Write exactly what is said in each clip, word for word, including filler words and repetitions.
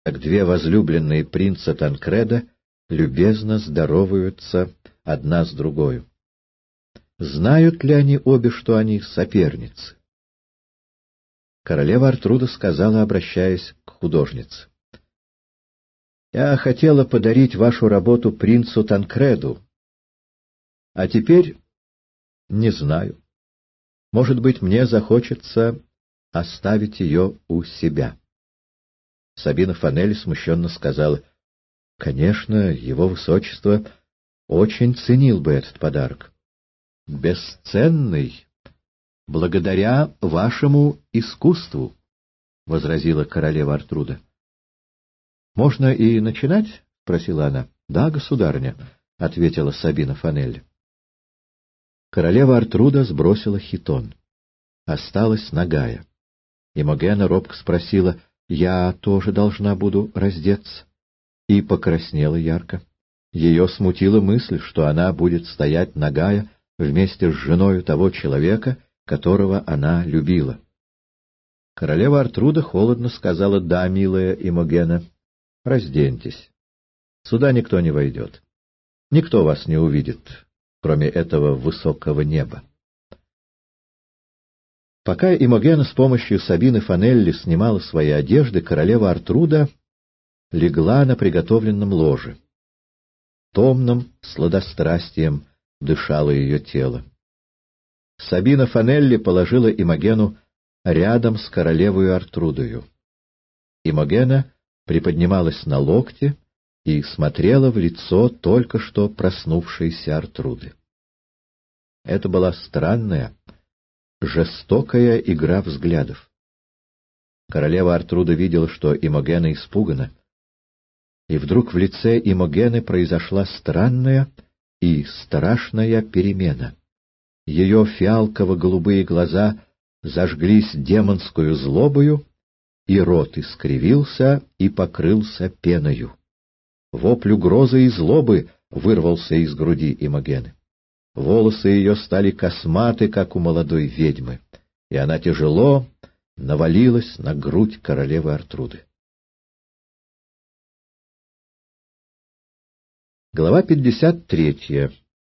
как две возлюбленные принца Танкреда любезно здороваются одна с другою. Знают ли они обе, что они соперницы? Королева Артруда сказала, обращаясь к художнице: «Я хотела подарить вашу работу принцу Танкреду, а теперь не знаю. Может быть, мне захочется оставить ее у себя». Сабина Фанелли смущенно сказала: «Конечно, его высочество очень ценил бы этот подарок. Бесценный, благодаря вашему искусству», — возразила королева Артруда. «Можно и начинать?» — спросила она. «Да, государыня», — ответила Сабина Фанелли. Королева Артруда сбросила хитон. Осталась нагая. Имогена робко спросила: «Я тоже должна буду раздеться?» И покраснела ярко. Ее смутила мысль, что она будет стоять нагая вместе с женою того человека, которого она любила. Королева Артруда холодно сказала: «Да, милая Имогена, разденьтесь. Сюда никто не войдет. Никто вас не увидит, кроме этого высокого неба». Пока Имогена с помощью Сабины Фанелли снимала свои одежды, королева Артруда легла на приготовленном ложе. Томным сладострастием дышало ее тело. Сабина Фанелли положила Имогену рядом с королевою Артрудою. Имогена приподнималась на локте и смотрела в лицо только что проснувшейся Артруды. Это была странная, жестокая игра взглядов. Королева Артруда видела, что Имогена испугана, и вдруг в лице Имогены произошла странная и страшная перемена. Ее фиалково-голубые глаза зажглись демонскую злобою, и рот искривился и покрылся пеною. Вопль угрозы и злобы вырвался из груди Имогены. Волосы ее стали косматы, как у молодой ведьмы, и она тяжело навалилась на грудь королевы Артруды. Глава пятьдесят третья.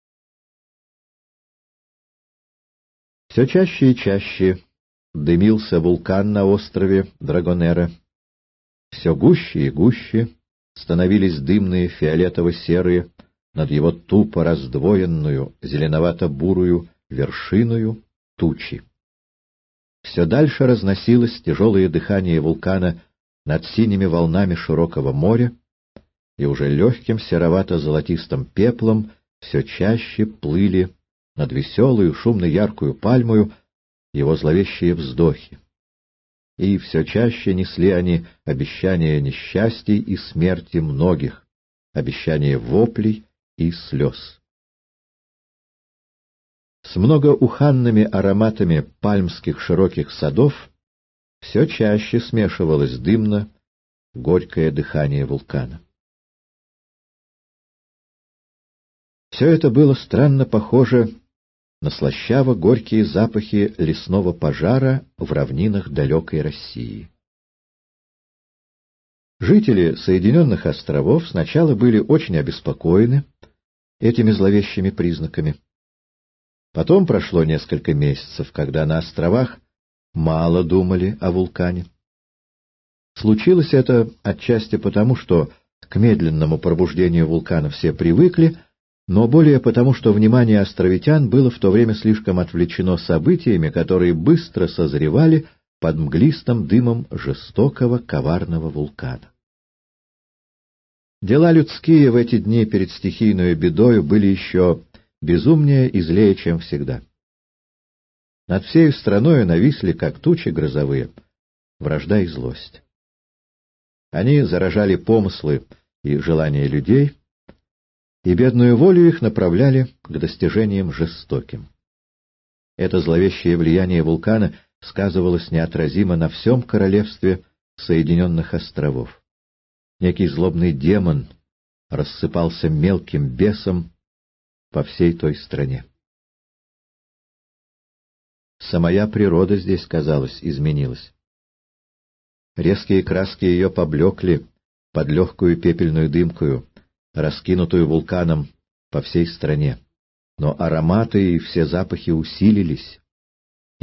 Все чаще и чаще дымился вулкан на острове Драгонера. Все гуще и гуще становились дымные фиолетово-серые над его тупо раздвоенную зеленовато-бурую вершиною тучи. Все дальше разносилось тяжелое дыхание вулкана над синими волнами широкого моря, и уже легким серовато-золотистым пеплом все чаще плыли над веселую, шумно-яркую пальмою его зловещие вздохи. И все чаще несли они обещания несчастий и смерти многих, обещания воплей и слез. С многоуханными ароматами пальмских широких садов все чаще смешивалось дымно горькое дыхание вулкана. Все это было странно похоже на слащаво-горькие запахи лесного пожара в равнинах далекой России. Жители Соединенных островов сначала были очень обеспокоены этими зловещими признаками. Потом прошло несколько месяцев, когда на островах мало думали о вулкане. Случилось это отчасти потому, что к медленному пробуждению вулкана все привыкли, но более потому, что внимание островитян было в то время слишком отвлечено событиями, которые быстро созревали под мглистым дымом жестокого, коварного вулкана. Дела людские в эти дни перед стихийной бедою были еще безумнее и злее, чем всегда. Над всей страною нависли, как тучи грозовые, вражда и злость. Они заражали помыслы и желания людей, и бедную волю их направляли к достижениям жестоким. Это зловещее влияние вулкана сказывалось неотразимо на всем королевстве Соединенных островов. Некий злобный демон рассыпался мелким бесом по всей той стране. Самая природа здесь, казалось, изменилась. Резкие краски ее поблекли под легкую пепельную дымкою, раскинутую вулканом по всей стране. Но ароматы и все запахи усилились.